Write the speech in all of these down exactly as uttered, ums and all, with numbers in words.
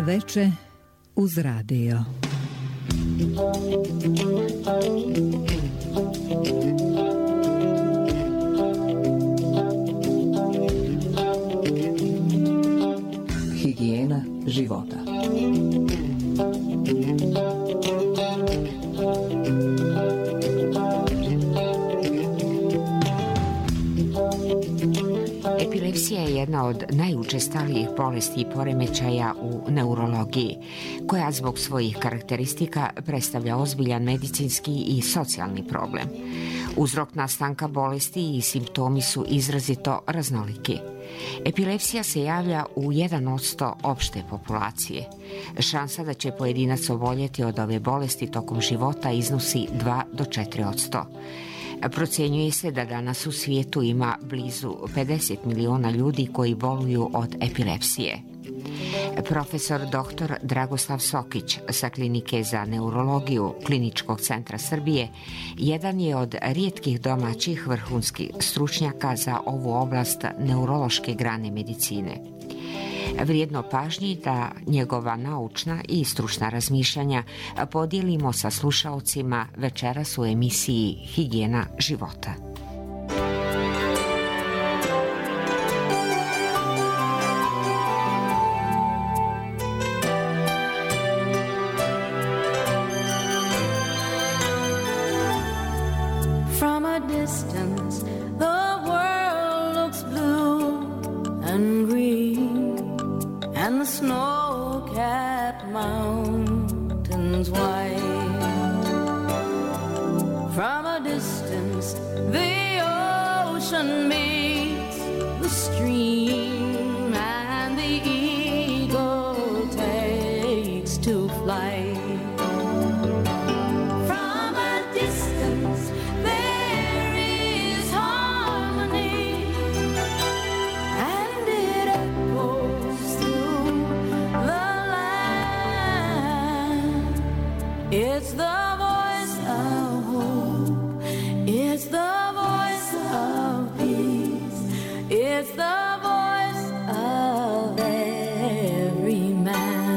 veče uz radio. Higijena života. Epilepsija je jedna od najučestalijih bolesti i poremećaja u neurologiji, koja zbog svojih karakteristika predstavlja ozbiljan medicinski i socijalni problem. Uzrok nastanka bolesti i simptomi su izrazito raznoliki. Epilepsija se javlja u jedan od sto opšte populacije. Šansa da će pojedinac oboljeti od ove bolesti tokom života iznosi dva do četiri posto. Procenjuje se da danas u svijetu ima blizu pedeset miliona ljudi koji boluju od epilepsije. Profesor doktor Dragoslav Sokić sa Klinike za neurologiju Kliničkog centra Srbije jedan je od rijetkih domaćih vrhunskih stručnjaka za ovu oblast neurološke grane medicine. Vrijedno pažnji da njegova naučna i stručna razmišljanja podijelimo sa slušaocima večeras u emisiji Higijena života. From a distance, the world looks blue and green, and the snow-capped mountains white. From a distance, the ocean meets the stream, and the eagle takes to flight. From a distance, there is harmony, and it echoes through the land. It's the voice of hope, it's the voice of peace, it's the voice of every man.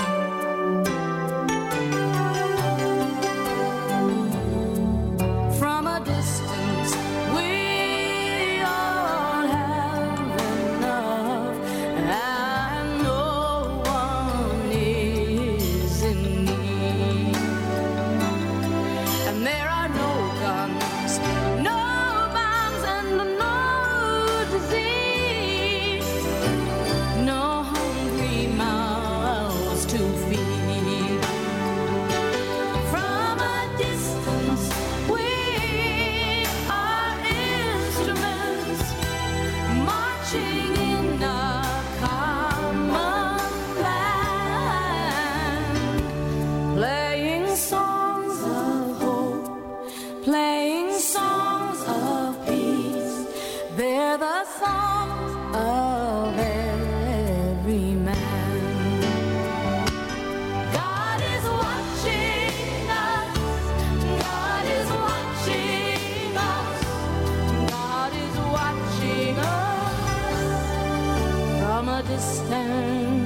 From a distance, we all have enough, and no one is in need. And there are no guns, no bombs, and no disease, no hungry mouths to feed. From a distance, we are instruments marching in a common land, playing songs of hope, playing songs of peace. They're the songs of every man. God is watching us, God is watching us, God is watching us from a distance.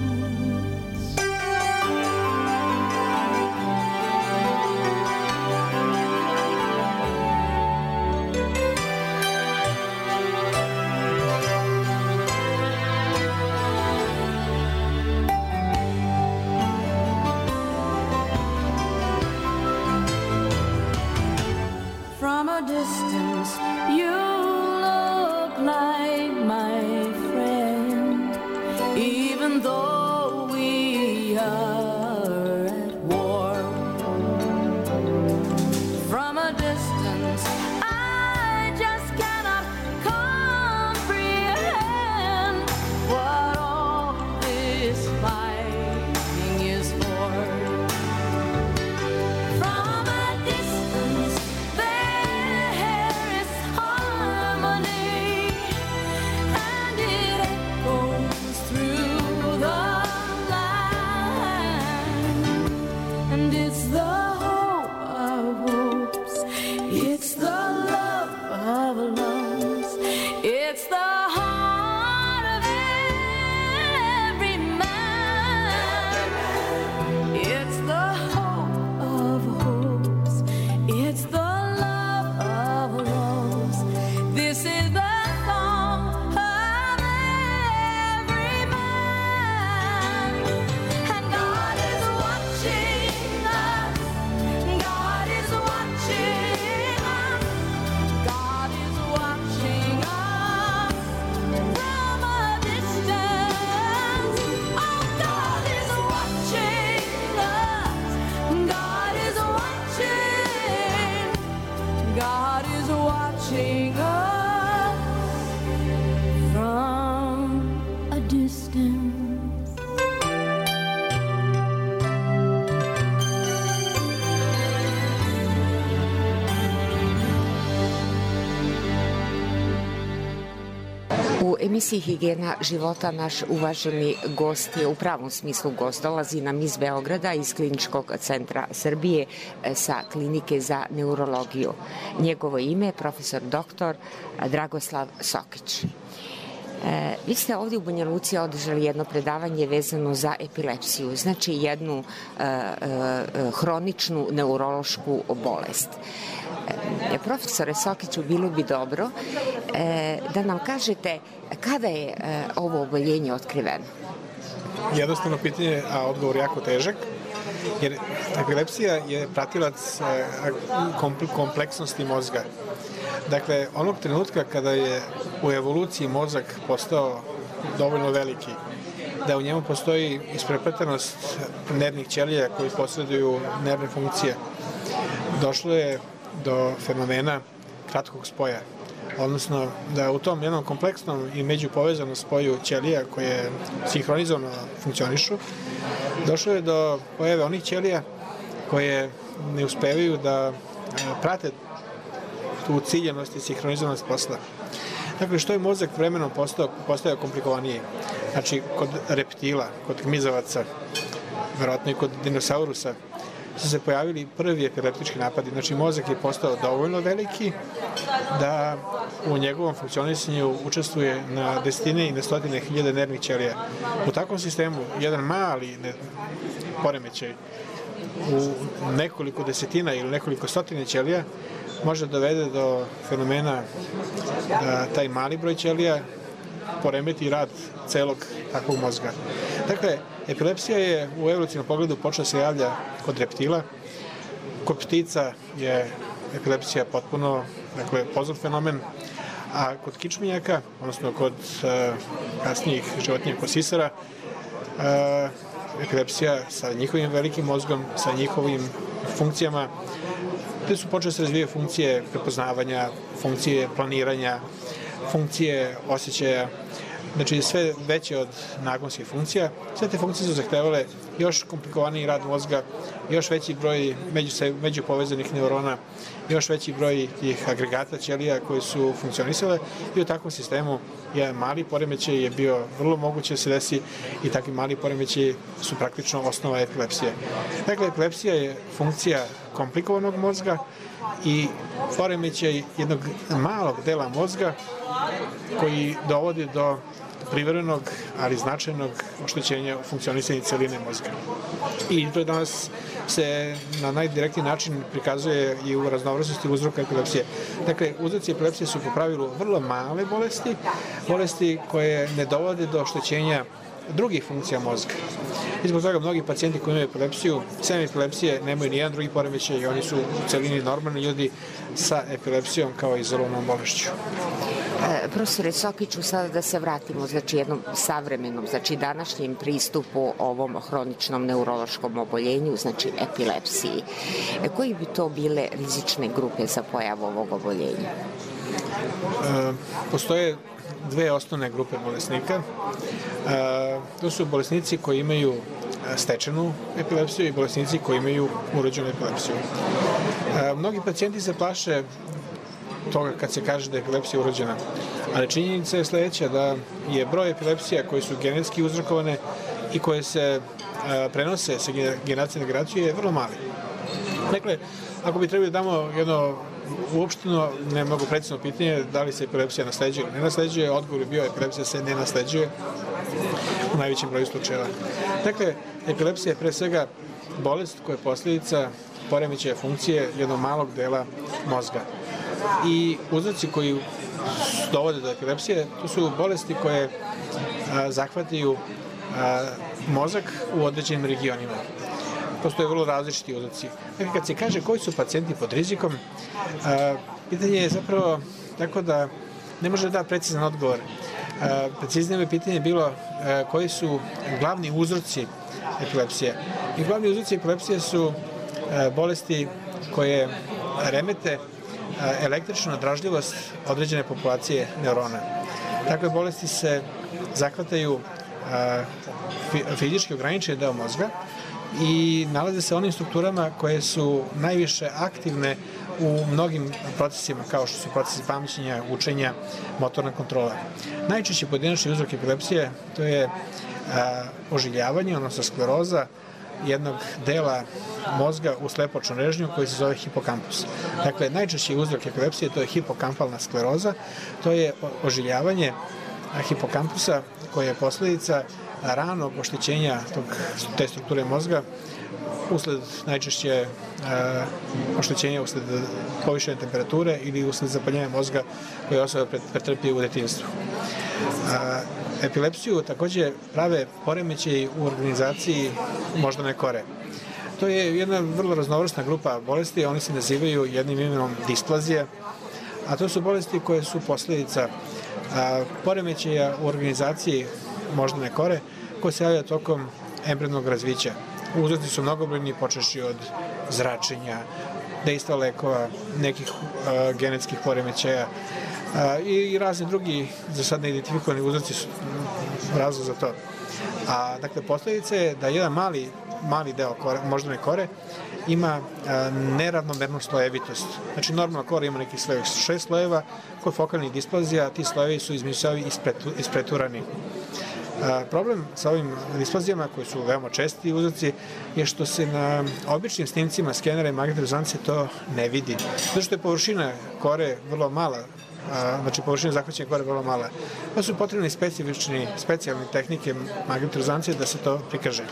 From a distance, you look like my friend, even though we are at war. From a distance, I just cannot comprehend what all this fighting is for. From a distance, there is harmony, and it echoes through the land. And it's the hope of hopes, it's the love of loves, it's the heart of every man. watching us from a distance. U emisiji Higijena života naš uvaženi gost je u pravom smislu gost. Dolazi nam iz Beograda, iz Kliničkog centra Srbije sa klinike za neurologiju. Njegovo ime je profesor doktor Dragoslav Sokić. E, vi ste ovdje u Banja Luci održali jedno predavanje vezano za epilepsiju, znači jednu e, e, hroničnu neurološku bolest. E, profesore Sokiću, bilo bi dobro e, da nam kažete kada je e, ovo oboljenje otkriveno? Jednostavno pitanje, a odgovor jako težak, jer epilepsija je pratilac kompleksnosti mozga. Dakle, onog trenutka kada je u evoluciji mozak postao dovoljno veliki, da u njemu postoji isprepletanost nervnih ćelija koji posreduju nervne funkcije, došlo je do fenomena kratkog spoja, odnosno da u tom jednom kompleksnom i međupovezanom spoju ćelija koje sinhronizovano funkcionišu, došlo je do pojave onih ćelija koje ne uspevaju da prate tu ciljenost i sinhronizovanost posla. Dakle, što je mozak vremenom postao, postao komplikovaniji. Znači, kod reptila, kod gmizavaca, verovatno i kod dinosaurusa, su se pojavili prvi epileptički napadi. Znači, mozak je postao dovoljno veliki da u njegovom funkcionisanju učestvuje na desetine i na stotine hiljade nervnih ćelija. U takvom sistemu, jedan mali poremećaj u nekoliko desetina ili nekoliko stotine ćelija može dovede do fenomena da taj mali broj ćelija poremeti rad celog takvog mozga. Dakle, epilepsija je u evolucionom pogledu počela se javlja kod reptila. Kod ptica je epilepsija potpuno, dakle, poznat fenomen, a kod kičmenjaka, odnosno kod uh, kasnijih životinja kod sisara, uh, epilepsija sa njihovim velikim mozgom, sa njihovim funkcijama, gde su počele se razvijaju funkcije prepoznavanja, funkcije planiranja, funkcije osjećaja, znači sve veće od nagonskih funkcija. Sve te funkcije su zahtevale još komplikovaniji rad mozga, još veći broj među, međupovezanih neurona, još veći broj tih agregata ćelija koji su funkcionisale i u takvom sistemu jedan mali poremećaj je bio vrlo moguće da se desi i takvi mali poremećaji su praktično osnova epilepsije. Dakle, epilepsija je funkcija komplikovanog mozga i poremećaj jednog malog dela mozga koji dovodi do privremenog, ali značajnog oštećenja u funkcionisanju celine mozga. I to danas se na najdirektniji način prikazuje i u raznovrsnosti uzroka epilepsije. Dakle, uzroci epilepsije su po pravilu vrlo male bolesti, bolesti koje ne dovode do oštećenja drugih funkcija mozga. I zbog toga mnogi pacijenti koji imaju epilepsiju, sem epilepsije, nemaju nijedan drugi poremećaj i oni su u celini normalni ljudi sa epilepsijom kao izolovanom bolešću. E, profesore Sokiću, sada da se vratimo znači jednom savremenom, znači današnjem pristupu ovom hroničnom neurološkom oboljenju, znači epilepsiji. E, koji bi to bile rizične grupe za pojavu ovog oboljenja? E, postoje dve osnovne grupe bolesnika. E, to su bolesnici koji imaju stečenu epilepsiju i bolesnici koji imaju urođenu epilepsiju. E, mnogi pacijenti se plaše toga kad se kaže da je epilepsija urođena, ali činjenica je sledeća, da je broj epilepsija koje su genetski uzrokovane i koje se e, prenose sa generacije na generaciju je vrlo mali. Dakle, ako bi trebali da damo jedno uopšteno, ne mnogo precizno pitanje da li se epilepsija nasleđuje ili ne nasleđuje, odgovor je bio epilepsija se ne nasleđuje u najvećem broju slučajeva. Dakle, epilepsija je pre svega bolest koja je posljedica poremećaja funkcije jednog malog dela mozga. I uzroci koji dovode do epilepsije, to su bolesti koje a, zahvataju a, mozak u određenim regionima. Postoje vrlo različiti uzroci. Dakle, kad se kaže koji su pacijenti pod rizikom, a, pitanje je zapravo tako da ne može da da precizan odgovor. A, preciznije bi pitanje bilo a, koji su glavni uzroci epilepsije. I glavni uzroci epilepsije su a, bolesti koje remete električna dražljivost određene populacije neurona. Takve bolesti se zahvataju fizički ograničen deo mozga i nalaze se onim strukturama koje su najviše aktivne u mnogim procesima, kao što su procesi pamćenja, učenja, motorna kontrola. Najčešći pojedinačni uzrok epilepsije to je a, ožiljavanje, odnosno skleroza jednog dela mozga u slepočnu režnju koji se zove hipokampus. Dakle, najčešći uzrok epilepsije to je hipokampalna skleroza, to je ožiljavanje hipokampusa koja je posledica ranog oštećenja tog, te strukture mozga usled najčešće uh, oštećenja usled povišene temperature ili usled zapaljenja mozga koje osoba pretrpi u detinjstvu. Uh, epilepsiju takođe prave poremećaji u organizaciji moždane kore. To je jedna vrlo raznovrsna grupa bolesti, oni se nazivaju jednim imenom displazija, a to su bolesti koje su posledica uh, poremećaja u organizaciji moždane kore koje se javlja tokom embrionog razvića. Uzroci su mnogobrojni, počeši od zračenja, dejstva lekova, nekih uh, genetskih poremećaja uh, i, i razni drugi za sad neidentifikovani uzroci su razlog za to. A dakle, posledica je da jedan mali, mali deo kore, moždane kore ima uh, neravnomernu slojevitost. Znači, normalna kora ima nekih svojih šest slojeva, kod fokalnih displazija ti slojevi su između sebe ispretu, ispreturani. A, problem sa ovim displazijama koji su veoma česti uzroci je što se na običnim snimcima skenera i magnetne rezonance to ne vidi. Zato što je površina kore vrlo mala, a, znači površina zahvaćene kore vrlo mala. Pa su potrebne specifični, specijalne tehnike magnetne rezonance da se to prikaže.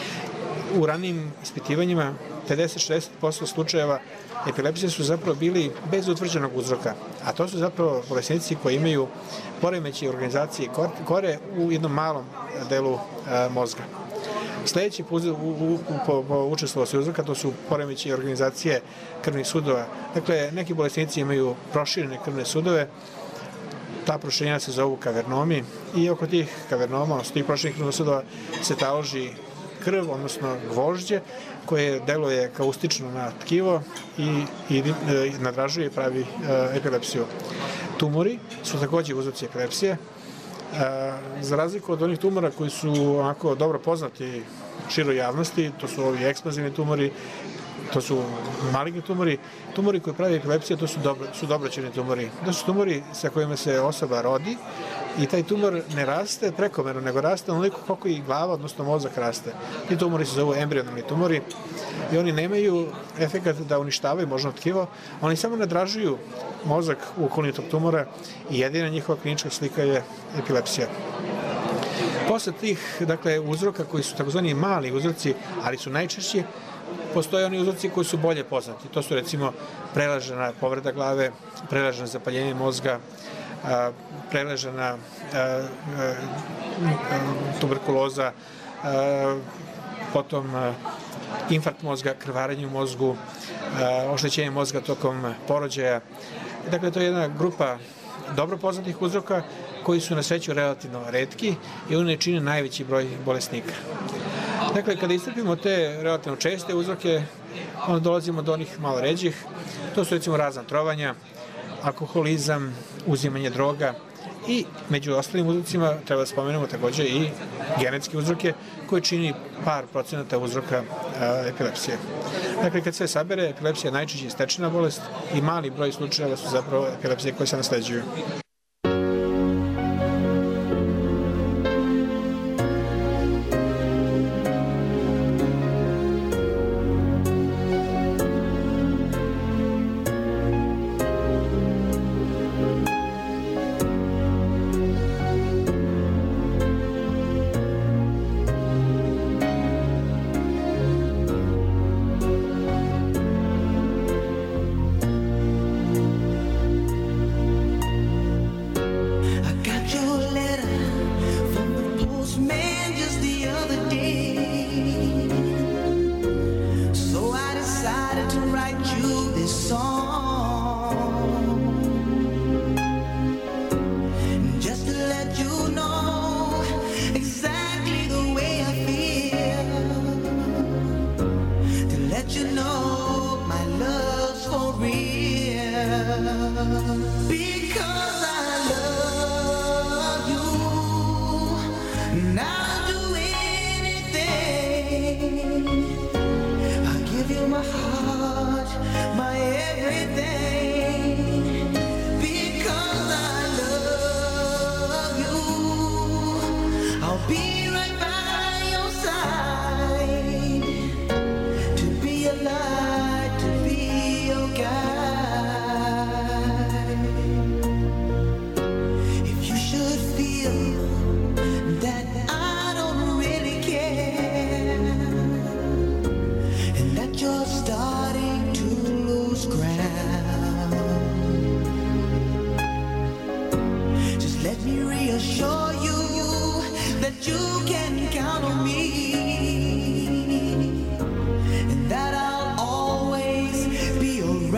U ranijim ispitivanjima pedeset do šezdeset posto slučajeva epilepsije su zapravo bili bez utvrđenog uzroka, a to su zapravo bolesnici koji imaju poremećaj organizacije kore u jednom malom delu e, mozga. Sledeći po, u, po, po učestvovanosti uzroka to su poremećaj organizacije krvnih sudova. Dakle, neki bolesnici imaju proširene krvne sudove, ta proširenja se zovu kavernomi i oko tih kavernoma, odnosno tih proširenih krvnih sudova se taloži krv, odnosno gvožđe, koje deluje kaustično na tkivo i, i, i nadražuje i pravi e, epilepsiju. Tumori su takođe uzroci epilepsije. E, za razliku od onih tumora koji su onako dobro poznati široj javnosti, to su ovi ekspanzivni tumori, to su maligni tumori, tumori koji pravi epilepsiju, to su, dobro, su dobroćirni tumori. To su tumori sa kojima se osoba rodi i taj tumor ne raste prekomerno, nego raste onoliko koliko i glava, odnosno mozak raste. Ti tumori se zovu embrionalni tumori i oni nemaju efekat da uništavaju možno tkivo, oni samo nadražuju mozak u okolini tog tumora i jedina njihova klinička slika je epilepsija. Posle tih, dakle, uzroka koji su takozvani mali uzroci, ali su najčešći, postoje oni uzroci koji su bolje poznati. To su recimo preležana povreda glave, preležano zapaljenje mozga, a, preležana a, a, tuberkuloza, a, potom a, infarkt mozga, krvarenje u mozgu, a, oštećenje mozga tokom porođaja. Dakle, to je jedna grupa dobro poznatih uzroka koji su na sreću relativno retki i oni ne čine najveći broj bolesnika. Dakle, kada istrpimo te relativno česte uzroke, onda dolazimo do onih malo ređih. To su recimo razna trovanja, alkoholizam, uzimanje droga i među ostalim uzrocima treba da spomenemo takođe i genetske uzroke koji čini par procenata uzroka a, epilepsije. Dakle, kad sve sabere, epilepsija je najčešće stečena bolest i mali broj slučajeva su zapravo epilepsije koje se nasleđuju. because I love you, and I'll do anything. I'll give you my heart, my everything, because I love you. I'll be right by your side, to be a light, to be your guide. If you should feel that I don't really care, and that you're starting to lose ground, just let me reassure you that you can count on me, and that I'll always be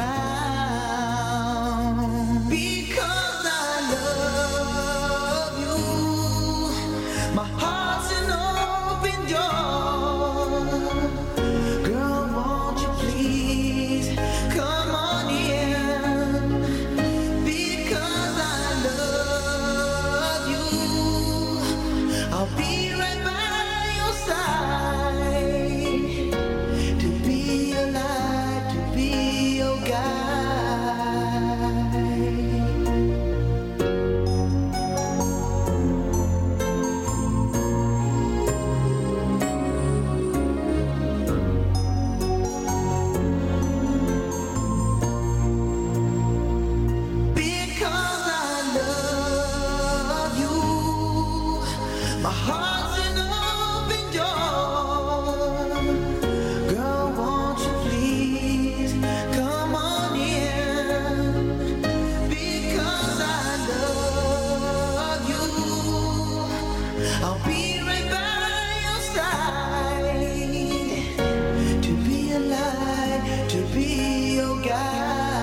around, because I love you. My heart's an open door. Girl, won't you please come on in, because I love you. I'll be right by your side, to be your light, to be your guide. Because I love you, my heart's an open door. Girl, won't you please come on in, because I love you. I'll be right by your side, to be a light, to be your guide.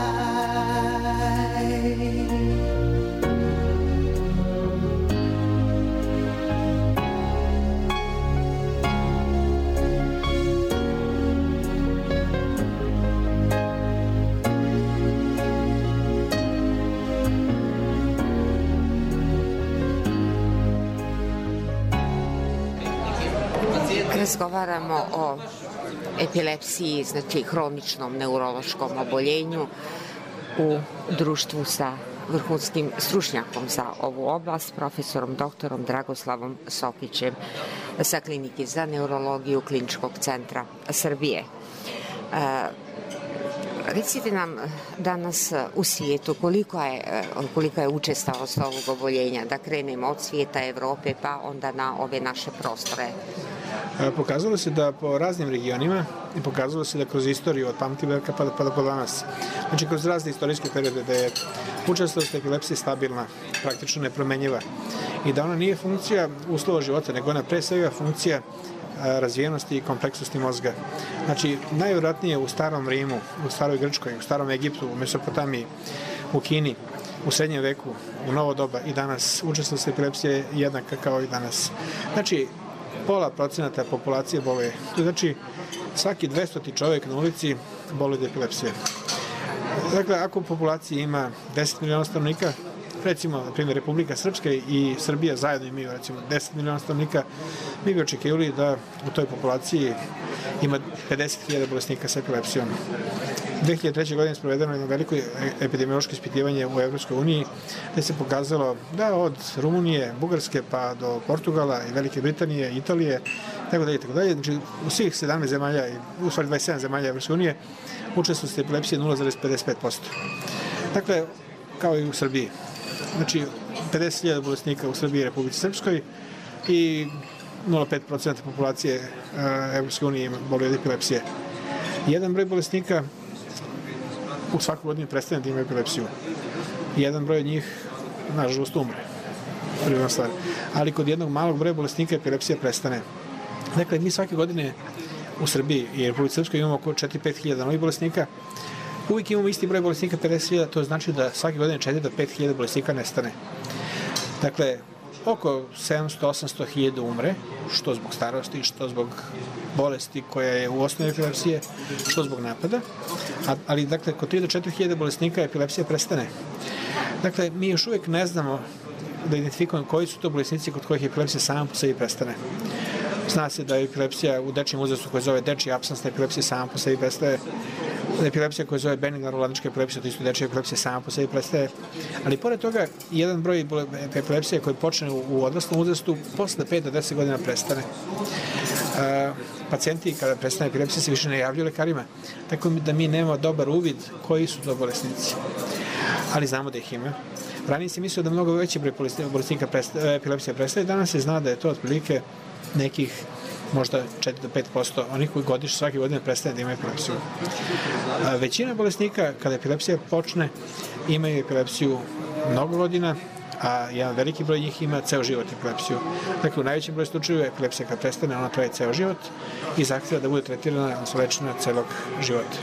Razgovaramo o epilepsiji, znači hroničnom neurološkom oboljenju, u društvu sa vrhunskim stručnjakom za ovu oblast, profesorom doktorom Dragoslavom Sokićem sa Klinike za neurologiju Kliničkog centra Srbije. E, recite nam danas u svijetu koliko je, kolika je učestalost ovog oboljenja, da krenemo od svijeta, Evrope, pa onda na ove naše prostore. Pokazalo se da po raznim regionima i pokazalo se da kroz istoriju od pamtiveka pa, pa do po danas, znači kroz razne istorijske periode, da je učestalost epilepsije stabilna, praktično nepromenjiva i da ona nije funkcija uslova života, nego ona pre svega funkcija razvijenosti i kompleksnosti mozga. Znači, najvjerojatnije u starom Rimu, u staroj Grčkoj, u starom Egiptu, u Mesopotamiji, u Kini, u srednjem veku, u novo doba i danas učestalost epilepsije je jednaka kao i danas. Znači, pola procenata populacije boluje. To znači, svaki dvestoti čovjek na ulici boluje od epilepsije. Dakle, ako u populaciji ima deset miliona stanovnika, recimo, na primjer, Republika Srpska i Srbija zajedno imaju, recimo, deset miliona stanovnika, mi bi očekivali da u toj populaciji ima pedeset hiljada bolesnika sa epilepsijom. dve hiljade treće. godine sprovedeno jedno veliko epidemiološko ispitivanje u Evropskoj uniji, gde se pokazalo da od Rumunije, Bugarske pa do Portugala i Velike Britanije, Italije, tako dalje, tako dalje, znači u svih sedamnaest zemalja, u stvari dvadeset sedam zemalja Evropske unije, učestalost epilepsije nula zarez pedeset pet posto. Dakle, kao i u Srbiji. Znači, pedeset hiljada bolesnika u Srbiji i Republici Srpskoj i nula zarez pet posto populacije Evropske unije boluje od epilepsije. Jedan broj bolesnika u svaku godinu prestane da ima epilepsiju. Jedan broj od njih, nažalost, umre. Prva stvar. Ali kod jednog malog broja bolesnika epilepsija prestane. Dakle, mi svake godine u Srbiji i Republici Srpskoj imamo oko četiri do pet hiljada novih bolesnika. Uvijek imamo isti broj bolesnika, pedeset hiljada, to znači da svake godine četiri do pet hiljada bolesnika nestane. Dakle, oko sedamsto do osamsto hiljada umre, što zbog starosti, što zbog bolesti koja je u osnovi epilepsije, što zbog napada, ali dakle kod tri do četiri hiljade bolesnika epilepsija prestane. Dakle, mi još uvijek ne znamo da identifikujemo koji su to bolesnici kod kojih epilepsija sama po sebi prestane. Zna se da je epilepsija u dečijem uzrastu koja zove dečija apsansna epilepsija sama po sebi prestaje, epilepsija koja zove benigna rulandička epilepsija, to isto dečija epilepsija sama po sebi prestaje, ali pored toga jedan broj epilepsija koji počne u odraslom uzrastu posle pet do deset godina prestane. Uh, pacijenti kada prestane epilepsija se više ne javljaju lekarima, tako da mi nemamo dobar uvid koji su to bolesnici, ali znamo da ih ima. Ranije se mislio da mnogo veći broj bolesnika presta, epilepsija prestaje, danas se zna da je to otprilike nekih možda četiri do pet posto onih koji godiš svake godine prestane da imaju epilepsiju. A većina bolesnika kada epilepsija počne imaju epilepsiju mnogo godina, a jedan veliki broj njih ima ceo život epilepsiju. Dakle, u najvećem broju slučajeva epilepsija kad prestane, ona traje ceo život i zahtjeva da bude tretirana, odnosno lečena celog života.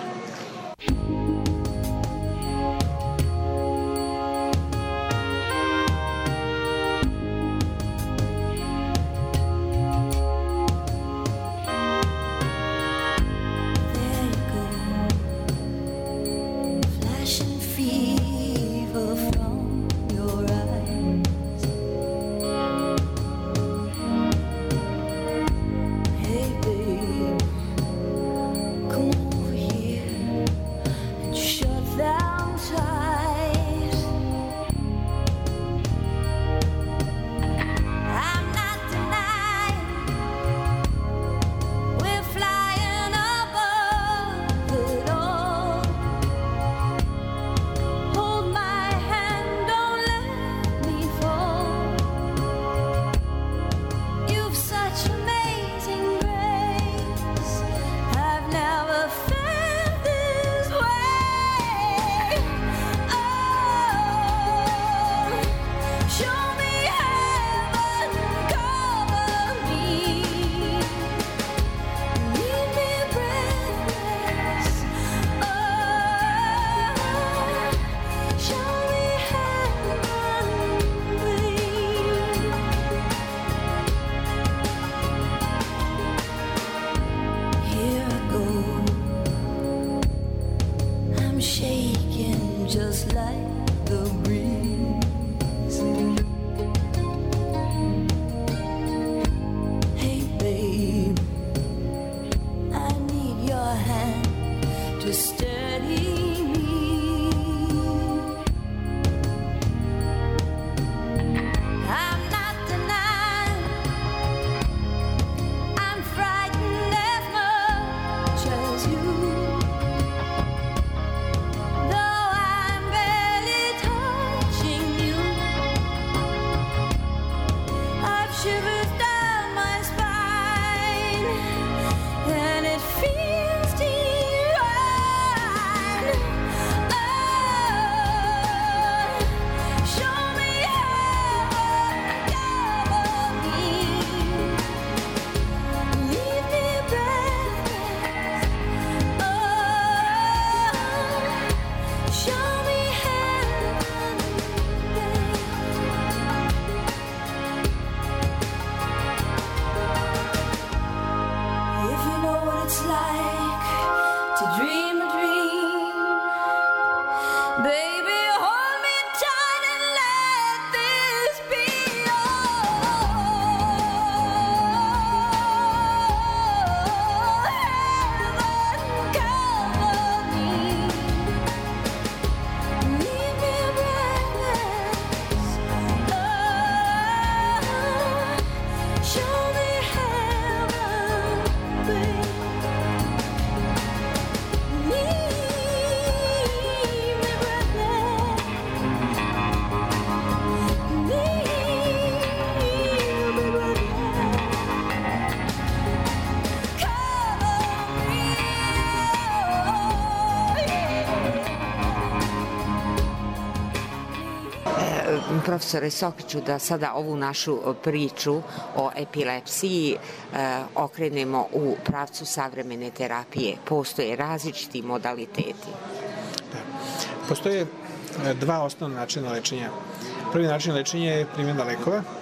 Profesore Sokiću, da sada ovu našu priču o epilepsiji e, okrenemo u pravcu savremene terapije. Postoje različiti modaliteti. Da. Postoje dva osnovna načina lečenja. Prvi način lečenja je primjena lekova,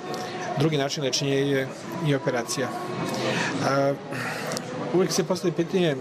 Drugi način lečenja je i operacija. A, uvijek se postavi pitanje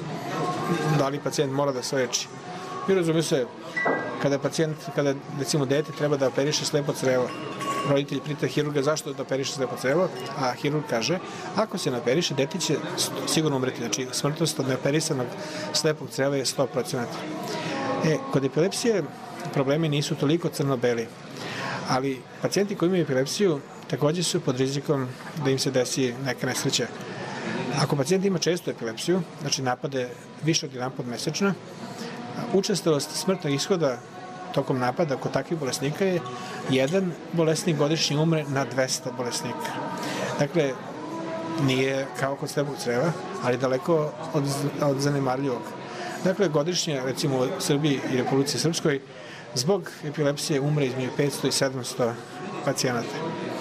da li pacijent mora da se leči. I razumije se, kada pacijent, kada recimo dete treba da operiše slepo crevo, roditelj pita hirurga zašto da operiše slepo crevo, a hirurg kaže, ako se ne operiše, dete će sigurno umreti. Znači, smrtnost od neoperisanog slepog creva je sto procenata. E, kod epilepsije problemi nisu toliko crno-beli, ali pacijenti koji imaju epilepsiju također su pod rizikom da im se desi neka nesreća. Ako pacijent ima često epilepsiju, znači napade više od jedan put mesečno, učestalost smrtnog ishoda tokom napada kod takvih bolesnika je jedan bolesnik godišnje umre na dvesta bolesnika. Dakle, nije kao kod slepog creva, ali daleko od, od zanemarljivog. Dakle, godišnje, recimo u Srbiji i Republici Srpskoj, zbog epilepsije umre između petsto i sedamsto pacijenata.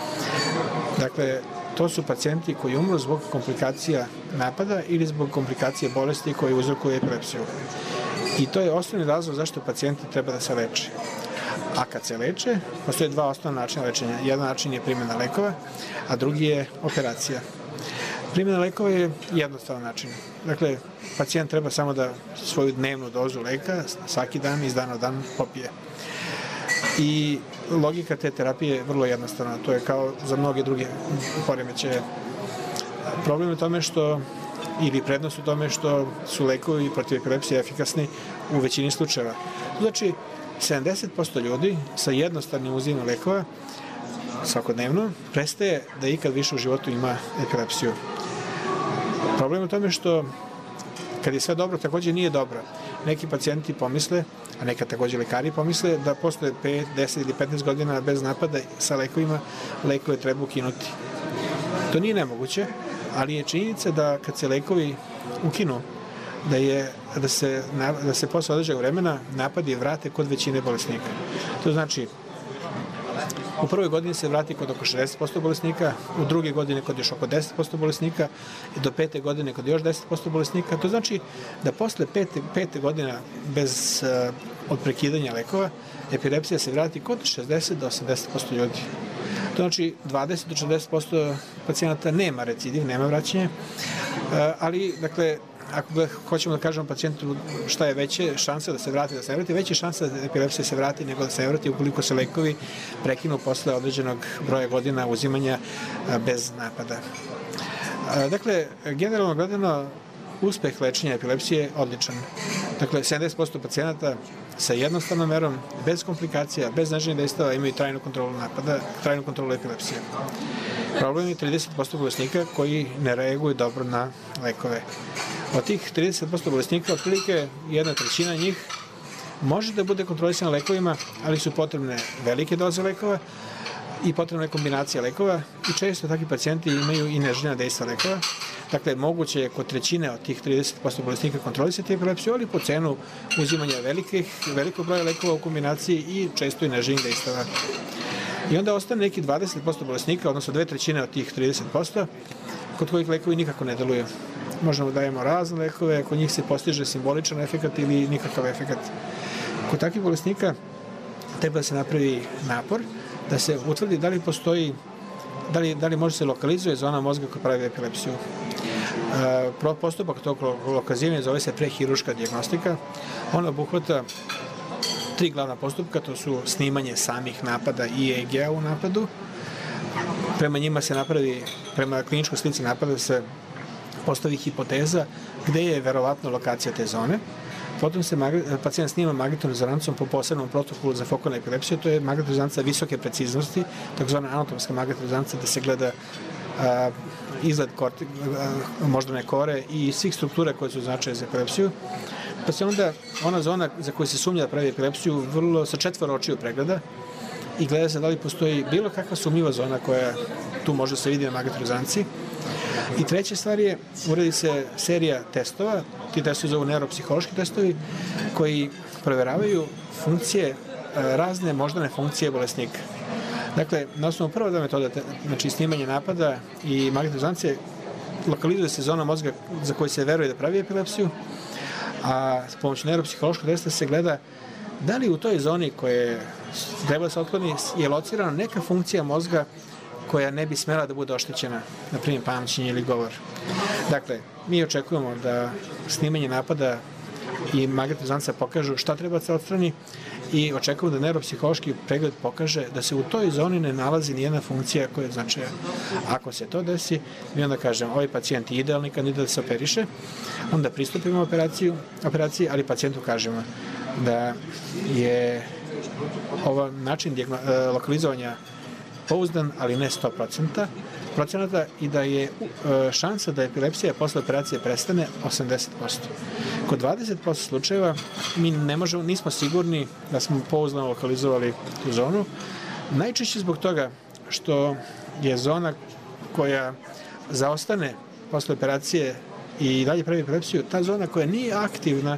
Dakle, to su pacijenti koji umru zbog komplikacija napada ili zbog komplikacije bolesti koje uzrokuje epilepsiju. I to je osnovni razlog zašto pacijenti treba da se leče. A kad se leče, postoje dva osnovna načina lečenja. Jedan način je primjena lekova, a drugi je operacija. Primjena lekova je jednostavan način. Dakle, pacijent treba samo da svoju dnevnu dozu leka svaki dan iz dana u dan popije. I logika te terapije je vrlo jednostavna. To je kao za mnoge druge poremećaje. Problem je u tome što, ili prednost u tome što su lekovi protiv epilepsije efikasni u većini slučajeva. Znači, sedamdeset posto ljudi sa jednostavnim uzimanjem lekova svakodnevno prestaje da ikad više u životu ima epilepsiju. Problem je u tome što kad je sve dobro, također nije dobro. Neki pacijenti pomisle, a neka također lekari pomisle da posle pet, deset ili petnaest godina bez napada sa lekovima, lekove treba ukinuti. To nije nemoguće, ali je činjenica da kad se lekovi ukinu, da, je, da, se, da se posle određenog vremena napadi vrate kod većine bolesnika. To znači, u prvoj godini se vrati kod oko šezdeset posto bolesnika, u druge godine kod još oko deset posto bolesnika i do pete godine kod još deset posto bolesnika. To znači da posle pete, pete godina bez uh, od prekidanja lekova, epilepsija se vrati kod šezdeset do osamdeset posto ljudi. To znači dvadeset do četrdeset posto pacijenata nema recidiv, nema vraćanje, uh, ali dakle, ako hoćemo da kažemo pacijentu šta je veće šansa da se vrati, da se ne vrati, veća šansa da epilepsija se vrati nego da se ne vrati ukoliko se lekovi prekinu posle određenog broja godina uzimanja bez napada. Dakle, generalno gledano, uspeh lečenja epilepsije je odličan. Dakle, sedamdeset posto pacijenata sa jednostavnom merom, bez komplikacija, bez neželjenih dejstava imaju trajnu kontrolu napada, trajnu kontrolu epilepsije. Problem je trideset posto bolesnika koji ne reaguju dobro na lekove. Od tih trideset posto bolesnika, otprilike jedna trećina njih može da bude kontrolisana lekovima, ali su potrebne velike doze lekova i potrebna je kombinacija lekova i često takvi pacijenti imaju i neželjena dejstva lekova. Dakle, moguće je kod trećine od tih trideset posto bolesnika kontrolisati epilepsiju, ali po cenu uzimanja velikih, velikog broja lekova u kombinaciji i često i neželjenih dejstava. I onda ostane neki dvadeset posto bolesnika, odnosno dve trećine od tih trideset posto, kod kojih lekovi nikako ne deluju. Možemo da dajemo razne lekove, kod njih se postiže simboličan efekat ili nikakav efekat. Kod takvih bolesnika treba da se napravi napor, da se utvrdi da li postoji, da li, da li može se lokalizuje zona mozga koja pravi epilepsiju. E, postupak tog lokaliziranja zove se prehirurška dijagnostika. Ona obuhvata tri glavna postupka, to su snimanje samih napada i E E G-a u napadu. Prema njima se napravi, prema kliničkoj slici napada se postavi hipoteza gde je verovatno lokacija te zone. Potom se pacijent snima magnetnom rezonancom po posebnom protokolu za fokalnu epilepsiju, to je magnetna rezonanca visoke preciznosti, takozvana anatomska magnetna rezonanca, da se gleda a, izgled korte, a, moždane kore i svih struktura koje su značaje za epilepsiju. Pa se onda ona zona za koju se sumnja da pravi epilepsiju vrlo sa četvoro očiju pregleda i gleda se da li postoji bilo kakva sumnjiva zona koja tu može se vidi na magnetnoj rezonanci. I treća stvar je, uredi se serija testova, ti testovi zovu neuropsihološki testovi, koji proveravaju funkcije, razne moždane funkcije bolesnika. Dakle, na osnovu prva dva metoda, znači snimanje napada i magnetne rezonance, lokalizuje se zona mozga za koju se veruje da pravi epilepsiju, a s pomoću neuropsihološkog testa se gleda da li u toj zoni koje treba da se otkloni je locirana neka funkcija mozga koja ne bi smela da bude oštećena, na primjer pamćenje ili govor. Dakle, mi očekujemo da snimanje napada i magnetna rezonanca pokažu šta treba da se odstrani i očekujemo da neuropsihološki pregled pokaže da se u toj zoni ne nalazi nijedna funkcija koja je značaja. Ako se to desi, mi onda kažemo ovaj pacijent je idealni kandidat da se operiše, onda pristupimo operaciju, operaciji, ali pacijentu kažemo da je ovaj način dijagno, lokalizovanja pouzdan, ali ne sto procenata i da je šansa da epilepsija posle operacije prestane osamdeset posto. Kod dvadeset posto slučajeva mi ne možemo, nismo sigurni da smo pouzdano lokalizovali tu zonu. Najčešće zbog toga što je zona koja zaostane posle operacije i dalje pravi epilepsiju, ta zona koja nije aktivna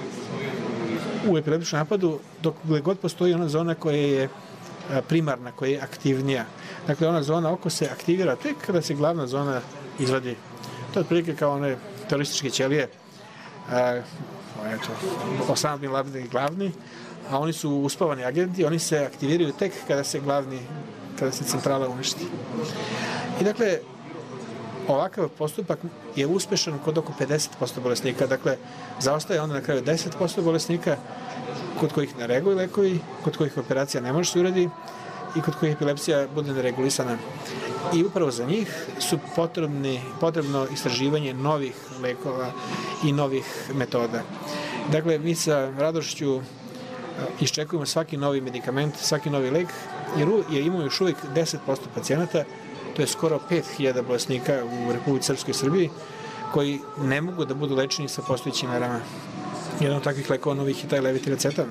u epileptičnom napadu, dok god postoji ona zona koja je primarna, koja je aktivnija. Dakle, ona zona oko se aktivira tek kada se glavna zona izvadi. To je otprilike kao one terorističke ćelije. A, eto, Osama bin Laden je glavni, a oni su uspavani agenti, oni se aktiviraju tek kada se glavni, kada se centrala uništi. I dakle, ovakav postupak je uspešan kod oko pedeset posto bolesnika. Dakle, zaostaje onda na kraju deset posto bolesnika kod kojih ne reaguju lekovi, kod kojih operacija ne može se uradi i kod kojih epilepsija bude neregulisana. I upravo za njih su potrebni, potrebno istraživanje novih lekova i novih metoda. Dakle, mi sa radošću iščekujemo svaki novi medikament, svaki novi lek, jer imamo još uvijek deset posto pacijenata, to je skoro pet hiljada bolesnika u Republici Srpskoj i Srbiji, koji ne mogu da budu lečeni sa postojećim merama. Jedan od takvih lekova novih je taj levetiracetam.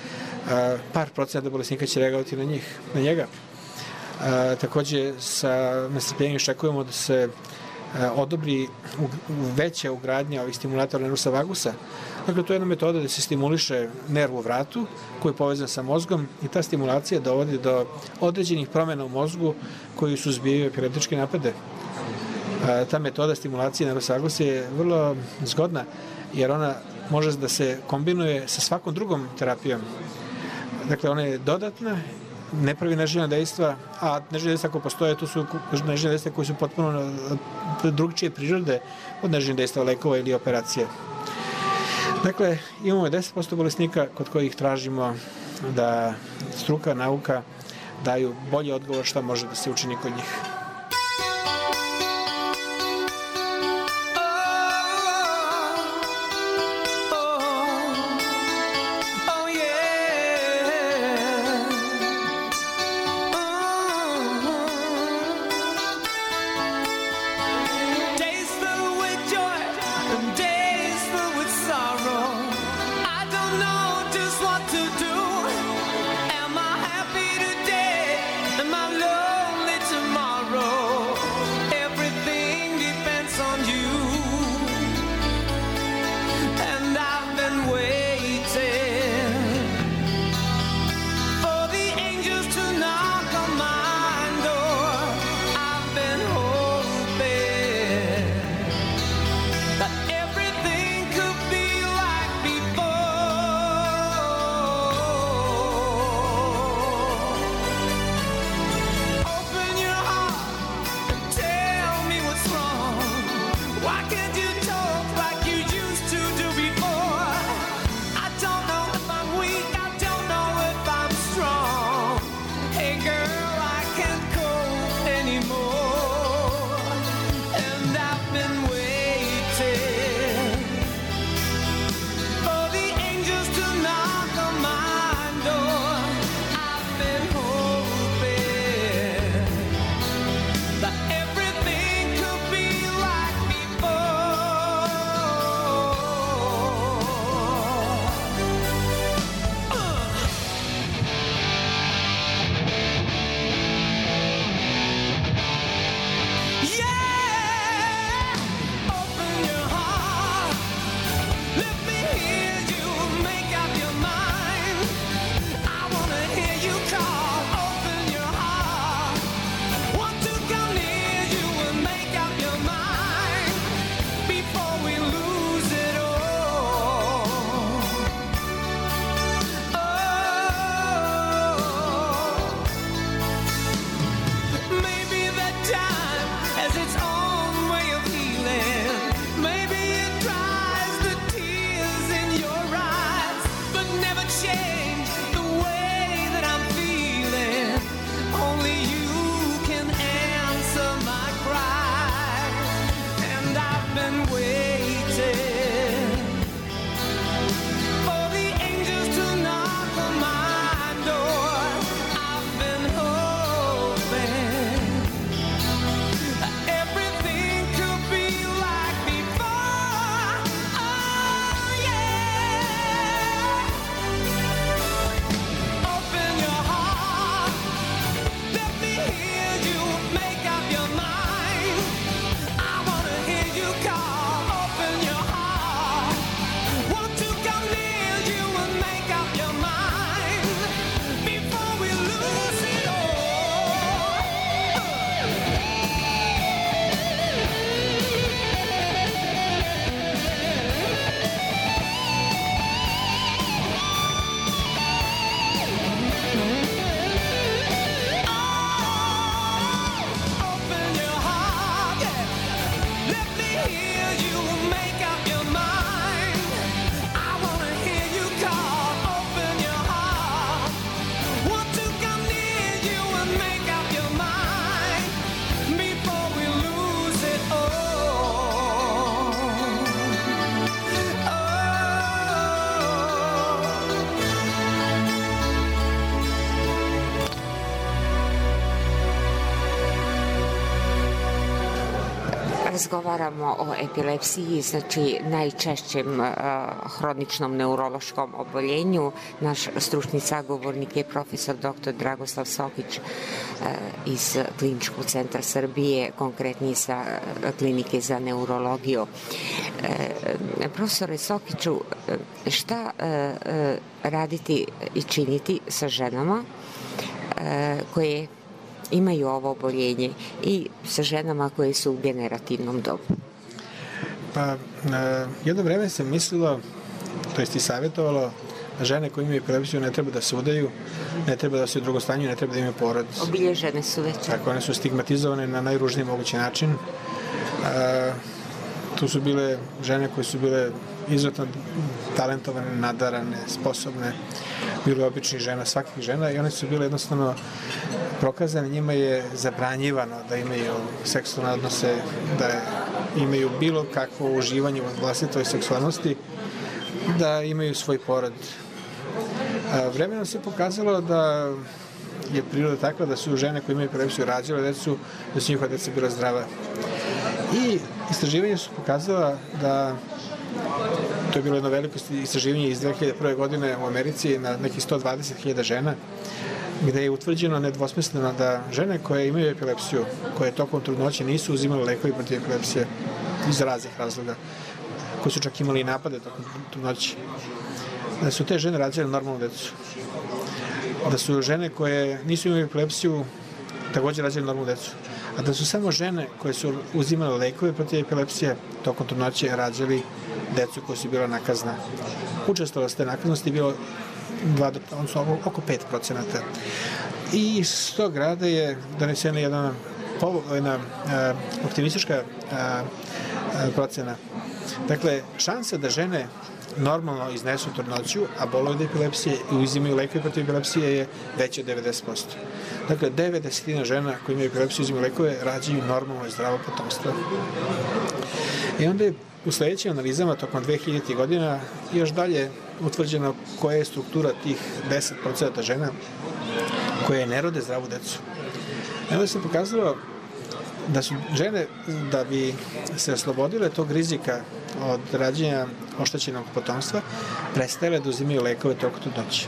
Par procenata bolesnika će reagovati na njih, na njega. A, takođe, sa nestrpljenjem iščekujemo da se a, odobri u, veća ugradnja ovih stimulatora nervusa vagusa. Dakle, to je jedna metoda da se stimuliše nerv u vratu koji je povezan sa mozgom i ta stimulacija dovodi do određenih promjena u mozgu koji suzbijaju epileptičke napade. A, ta metoda stimulacije nervusa vagusa je vrlo zgodna jer ona može da se kombinuje sa svakom drugom terapijom. Dakle, ona je dodatna, ne pravi neželjena dejstva, a neželjena dejstva ako postoje, to su neželjena dejstva koji su potpuno drugčije prirode od neželjenih dejstva lekova ili operacije. Dakle, imamo deset posto bolesnika kod kojih tražimo da struka, nauka daju bolji odgovor šta može da se učini kod njih. Am I happy today? Am I lonely tomorrow? razgovaramo o epilepsiji, znači najčešćem uh, hroničnom neurološkom oboljenju, naš stručni sagovornik je profesor doktor Dragoslav Sokić uh, iz Kliničkog centra Srbije, konkretnije sa uh, Klinike za neurologiju. Uh, profesore Sokiću, uh, šta uh, uh, raditi i činiti sa ženama uh, koje imaju ovo oboljenje i sa ženama koje su u generativnom dobu? Pa, e, jedno vreme se mislilo, to jest i savjetovalo, da žene koje imaju epilepsiju ne treba da se udaju, ne treba da se u drugostanju, ne treba da imaju porodicu. Obilježene su već. Tako, one su stigmatizovane na najružniji mogući način. E, tu su bile žene koje su bile izuzetno talentovane, nadarane, sposobne, bilo je običnih žena, svakih žena i one su bile jednostavno prokazane, njima je zabranjivano da imaju seksualne odnose, da imaju bilo kakvo uživanje u vlastitoj seksualnosti, da imaju svoj porod. Vremenom se pokazalo da je priroda takva da su žene koje imaju epilepsiju rađale decu, da su njihova deca bila zdrava. I istraživanje su pokazala da to je bilo jedno veliko istraživanje iz dve hiljade prve. godine u Americi na nekih sto dvadeset hiljada žena, gde je utvrđeno nedvosmisleno da žene koje imaju epilepsiju, koje tokom trudnoće nisu uzimale lekovi protiv epilepsije iz raznih razloga, koji su čak imali i napade tokom trudnoće, da su te žene rađale normalnu decu. Da su žene koje nisu imali epilepsiju takođe rađale normalnu decu. A da su samo žene koje su uzimale lekove protiv epilepsije tokom trudnoće rađali decu koja su bila nakazna. Učestalost te nakaznosti je bilo dva, odnosno oko pet procenata. I iz tog rada je donesena jedna, jedna a, optimistička a, a, procena. Dakle, šansa da žene normalno iznesu trudnoću, a boluju od epilepsije i uzimaju lekove protiv epilepsije je veće od devedeset posto. Dakle, devet desetina žena koji imaju epilepsiju i uzimaju lekove rađaju normalno i zdravo potomstvo. I onda je u sledećim analizama tokom dve hiljaditih godina još dalje utvrđeno koja je struktura tih deset procenata žena koje ne rode zdravu decu. I onda se pokazalo da su žene, da bi se oslobodile tog rizika od rađenja oštećenog potomstva, prestajale da uzimaju lekove tokom trudnoće.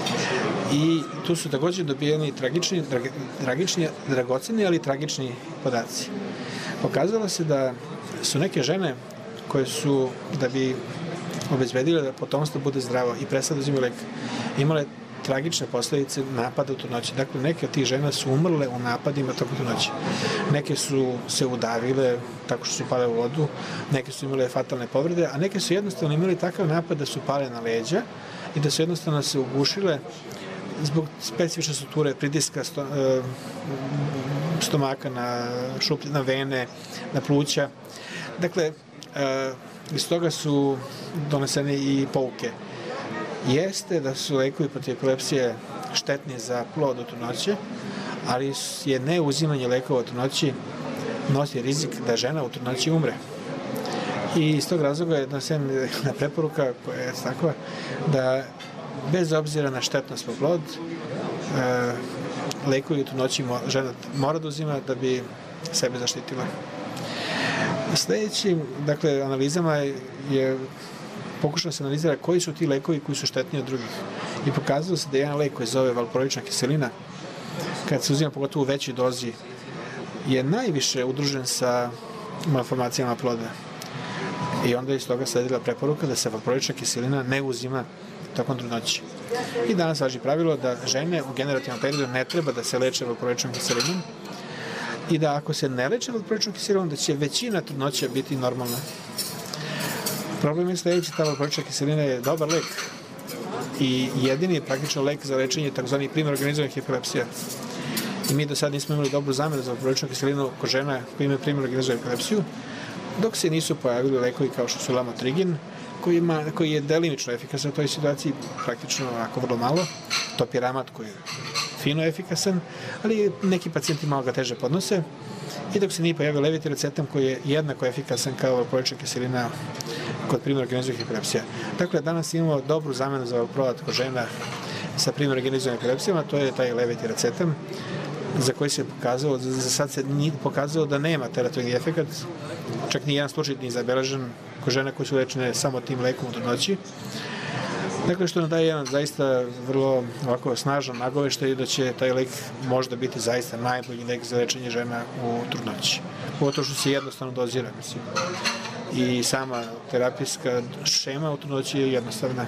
I tu su takođe dobijeni tragični, tragični, dragoceni, ali tragični podaci. Pokazalo se da su neke žene koje su, da bi obezbedile da potomstvo bude zdravo i prestale da uzimaju lek, imale tragične posledice napada u trudnoći. Dakle, neke od tih žena su umrle u napadima tokom trudnoći. Neke su se udavile tako što su pale u vodu, neke su imale fatalne povrede, a neke su jednostavno imali takav napad da su pale na leđa i da su jednostavno se ugušile zbog specifične strukture pritiska sto, e, stomaka na šuplje, na vene, na pluća. Dakle, e, iz toga su donesene i pouke. Jeste da su lekovi protiv epilepsije štetni za plod u trudnoći, ali je neuzimanje lekova u trudnoći nosi rizik da žena u trudnoći umre. I iz tog razloga je donesena preporuka koja je takva da bez obzira na štetnost po plod, e, lekovi u trudnoći žena mora da uzima da bi sebe zaštitila. Sledećim, dakle, analizama je pokušano se analizira koji su ti lekovi koji su štetniji od drugih. I pokazalo se da jedan lek koji se zove valproična kiselina, kad se uzima pogotovo u većoj dozi, je najviše udružen sa malformacijama ploda. I onda je iz toga sledila preporuka da se valproična kiselina ne uzima tokom trudnoće. I danas važi pravilo da žene u generativnom periodu ne treba da se leče valproičnom kiselinom i da ako se ne leče valproičnom kiselinom, da će većina trudnoća biti normalna. Problem je sledeći, ta valproična kiselina je dobar lek i jedini praktično lek za lečenje takozvani primarno organizovanih epilepsija. I mi do sada nismo imali dobru zamenu za valproičnu kiselinu kod žena koji imaju primarno organizovanu epilepsiju, dok se nisu pojavili lekovi kao što su lamotrigin, koji, ima, koji je delimično efikasan u toj situaciji, praktično ako vrlo malo, topiramat koji je fino efikasan, ali neki pacijenti malo ga teže podnose, i dok se nije pojavio levetiracetam koji je jednako efikasan kao valproična kiselina kod primarno organizovanih epilepsija. Dakle, danas imamo dobru zamenu za valproat kod žena sa primarno organizovanim epilepsijama, to je taj levetiracetam, za koji se pokazalo, za sad se nije pokazalo da nema terapeutski efekat čak ni jedan slučaj nije zabeležen kod žena koje su lečene samo tim lekom u trudnoći. Dakle, što nam daje jedan zaista vrlo ovako snažan nagoveštaj da će taj lek možda biti zaista najbolji lek za lečenje žena u trudnoći. Pogotovo što se jednostavno dozira, mislim. I sama terapijska šema u trudnoći je jednostavna.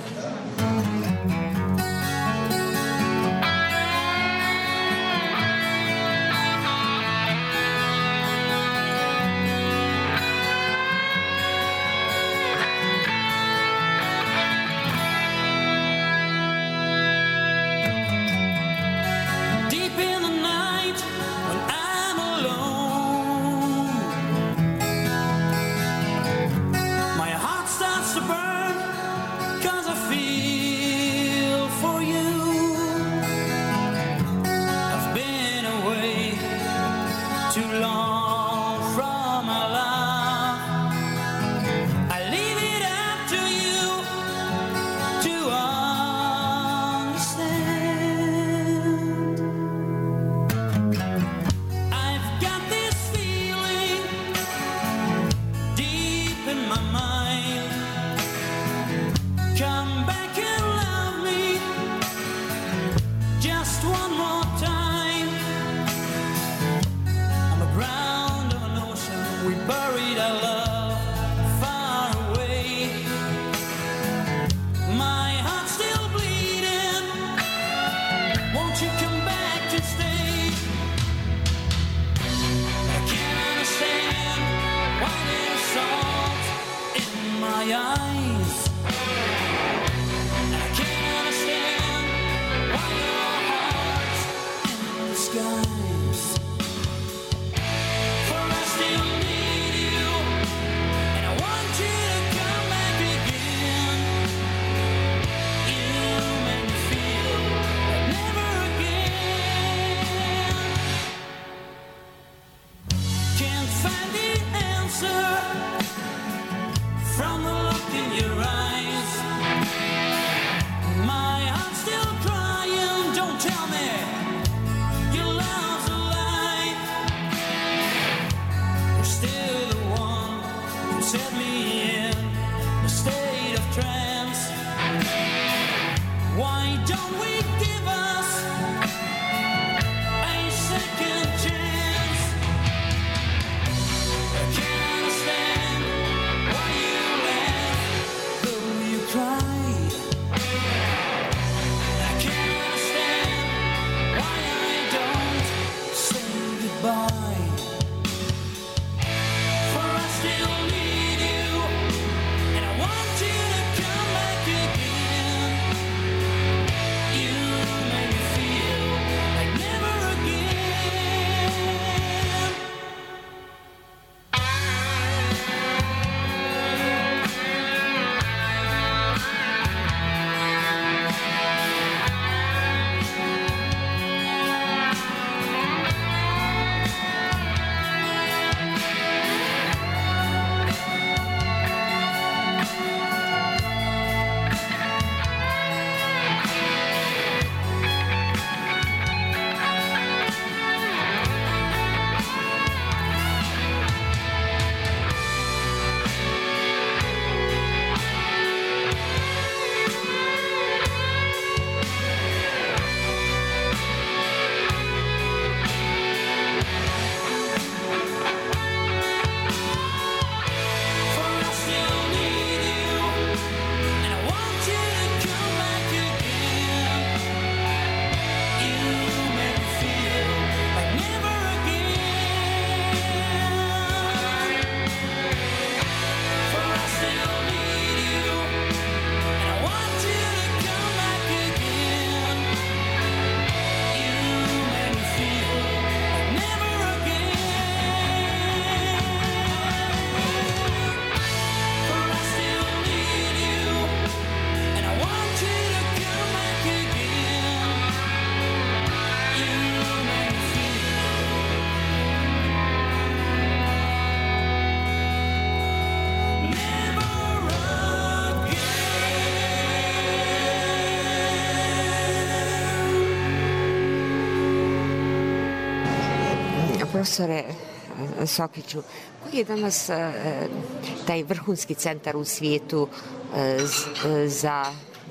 Profesore, Sokiću, koji je danas e, taj vrhunski centar u svijetu e, z, e, za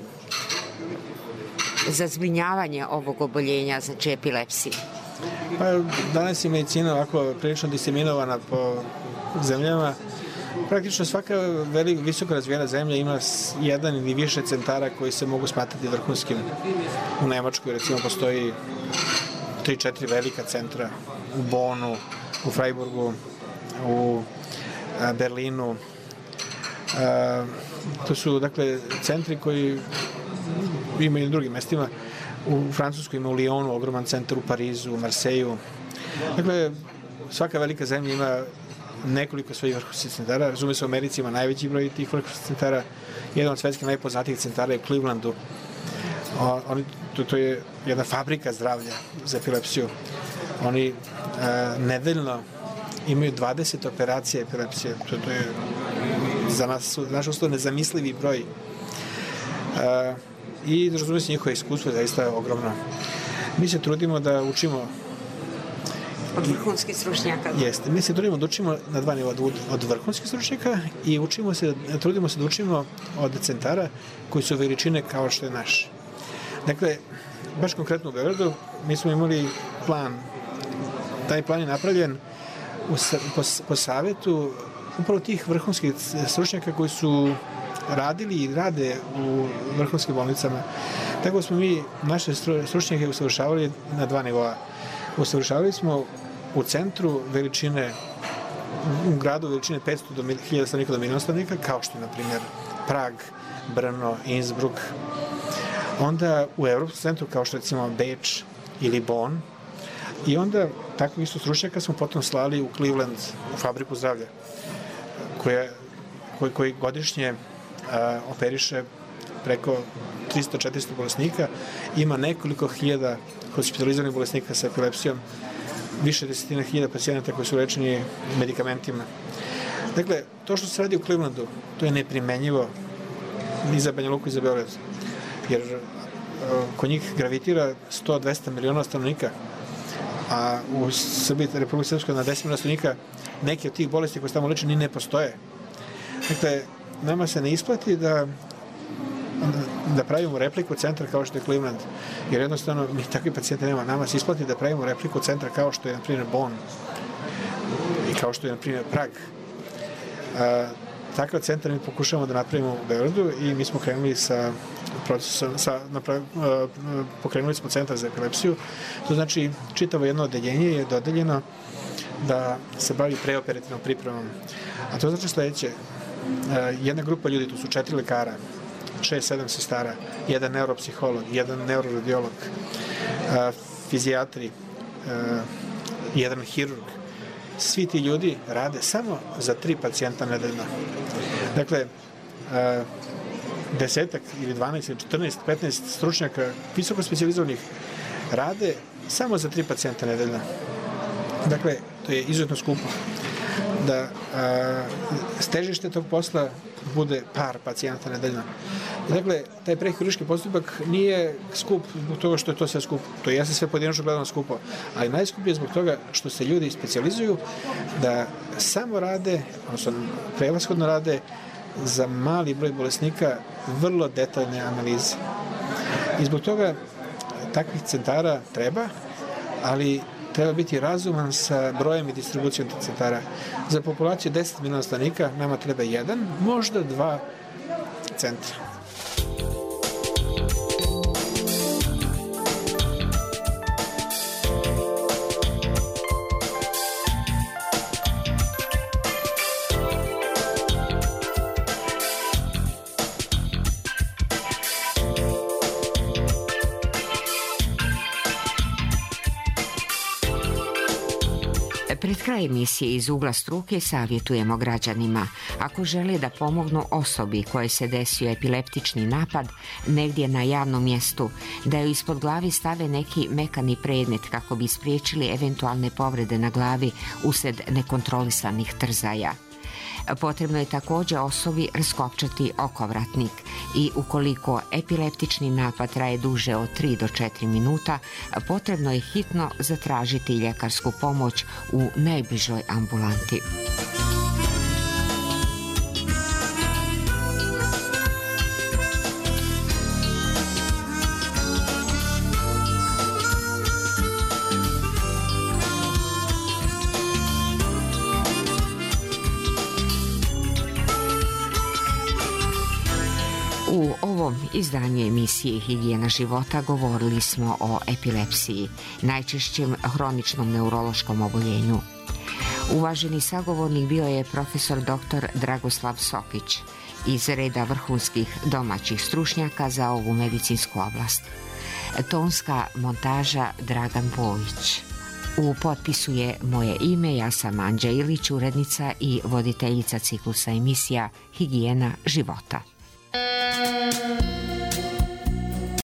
za zbrinjavanje ovog oboljenja, znači epilepsije? Pa danas je medicina ovako prilično diseminovana po zemljama. Praktično svaka velik, visoko razvijena zemlja ima jedan ili više centara koji se mogu smatrati vrhunskim. U Nemačkoj recimo postoji tri četiri velika centra, u Bonu, u Freiburgu, u a, Berlinu. A, to su dakle centri koji ima i na drugim mestima. U Francuskoj ima u Lyonu ogroman centar, u Parizu, u Marseju. Dakle, svaka velika zemlja ima nekoliko svojih vrhunskih centara. Razume se, u Americi ima najveći broj tih vrhunskih centara. Jedan od svetskih najpoznatijih centara je u Clevelandu. O, oni, to, to je jedna fabrika zdravlja za epilepsiju. Oni a, nedeljno imaju dvadeset operacija epilepsije. To, to je za nas, naš uslov, nezamislivi broj. A, I razume se, njihovo iskustvo je zaista ogromno. Mi se trudimo da učimo od vrhunskih stručnjaka. Jeste. Mi se trudimo da učimo na dva nivoa, od, od vrhunskih stručnjaka i učimo se, trudimo se da učimo od centara koji su veličine kao što je naš. Dakle, baš konkretno u Beogradu mi smo imali plan. Taj plan je napravljen u, po, po savjetu upravo tih vrhunskih stručnjaka koji su radili i rade u vrhunskim bolnicama. Tako smo mi naše stručnjake usavršavali na dva nivoa. Usavršavali smo u centru veličine, u gradu veličine petsto do hiljadu stanovnika do milion stanovnika, kao što je, na primjer, Prag, Brno, Innsbruck. Onda u evropskom centru, kao što je, recimo, Beč ili Bonn. I onda takvih isto stručnjaka smo potom slali u Cleveland, u fabriku zdravlja, koja, koji, koji godišnje a, operiše preko tristo do četiristo bolesnika, ima nekoliko hiljada hospitalizovanih bolesnika sa epilepsijom, više desetina hiljada pacijenata koji su lečeni medikamentima. Dakle, to što se radi u Clevelandu, to je neprimenjivo ni za Banja Luku i za Beograd, jer uh, kod njih gravitira sto do dvesta miliona stanovnika, a u Srbiji, Republike Srpskoj, na deset miliona stanovnika neke od tih bolesti koje su tamo lečeni ne postoje. Dakle, nama se ne isplati da da pravimo repliku centra kao što je Cleveland, jer jednostavno mi takvi pacijente nema. Nama se isplati da pravimo repliku centra kao što je, na primjer, Bonn i kao što je, na primjer, Prag. A, takav centar mi pokušavamo da napravimo u Beogradu i mi smo krenuli sa procesom, sa, naprav, a, pokrenuli smo centar za epilepsiju. To znači, čitavo jedno odeljenje je dodeljeno da se bavi preoperativnom pripremom. A to znači sledeće. A, jedna grupa ljudi, tu su četiri lekara, šest, sedam sestara, jedan neuropsiholog, jedan neuroradiolog, a, fizijatri, a, jedan hirurg. Svi ti ljudi rade samo za tri pacijenta nedeljno. Dakle, a, desetak ili dvanaest ili četrnaest, petnaest stručnjaka visoko specijalizovanih rade samo za tri pacijenta nedeljno. Dakle, to je izuzetno skupo. Da a, stežište tog posla bude par pacijenta nedeljno. Dakle, taj prehirurški postupak nije skup zbog toga što je to sve skupo. To jeste sve pojedinačno gledano skupo, ali najskuplje je zbog toga što se ljudi specijalizuju da samo rade, odnosno prevashodno rade za mali broj bolesnika vrlo detaljne analize. I zbog toga takvih centara treba, ali treba biti razuman sa brojem i distribucijom tih centara. Za populaciju deset miliona stanovnika nama treba jedan, možda dva centra. Pred kraj emisije Iz ugla struke savjetujemo građanima, ako žele da pomognu osobi koje se desio epileptični napad negdje na javnom mjestu, da joj ispod glavi stave neki mekani predmet kako bi spriječili eventualne povrede na glavi usred nekontrolisanih trzaja. Potrebno je također osobi raskopčati okovratnik i ukoliko epileptični napad traje duže od tri do četiri minuta, potrebno je hitno zatražiti ljekarsku pomoć u najbližoj ambulanti. U ovom izdanju emisije Higijena života govorili smo o epilepsiji, najčešćem hroničnom neurološkom oboljenju. Uvaženi sagovornik bio je profesor doktor Dragoslav Sokić iz reda vrhunskih domaćih stručnjaka za ovu medicinsku oblast. Tonska montaža Dragan Bojić. U potpisu je moje ime, ja sam Anđa Ilić, urednica i voditeljica ciklusa emisija Higijena života. Thank you.